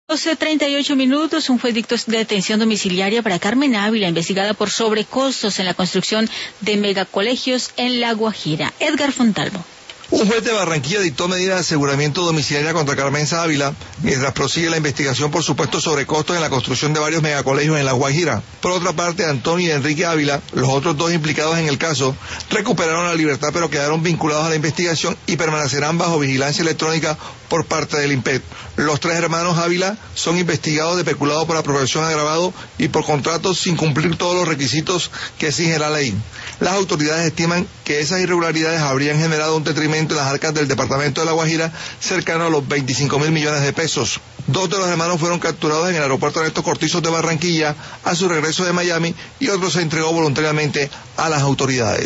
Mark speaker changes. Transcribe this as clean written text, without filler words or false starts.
Speaker 1: 12:38, un juez dictó detención domiciliaria para Carmen Ávila, investigada por sobrecostos en la construcción de megacolegios en La Guajira. Edgar Fontalvo.
Speaker 2: Un juez de Barranquilla dictó medida de aseguramiento domiciliaria contra Carmen Ávila mientras prosigue la investigación por supuestos sobrecostos en la construcción de varios megacolegios en La Guajira. Por otra parte, Antonio y Enrique Ávila, los otros dos implicados en el caso, recuperaron la libertad pero quedaron vinculados a la investigación y permanecerán bajo vigilancia electrónica por parte del INPEC. Los tres hermanos Ávila son investigados de peculado por apropiación agravado y por contratos sin cumplir todos los requisitos que exige la ley. Las autoridades estiman que esas irregularidades habrían generado un detrimento en las arcas del departamento de La Guajira cercano a los 25.000 millones de pesos. Dos de los hermanos fueron capturados en el aeropuerto Ernesto Cortizos de Barranquilla a su regreso de Miami y otro se entregó voluntariamente a las autoridades.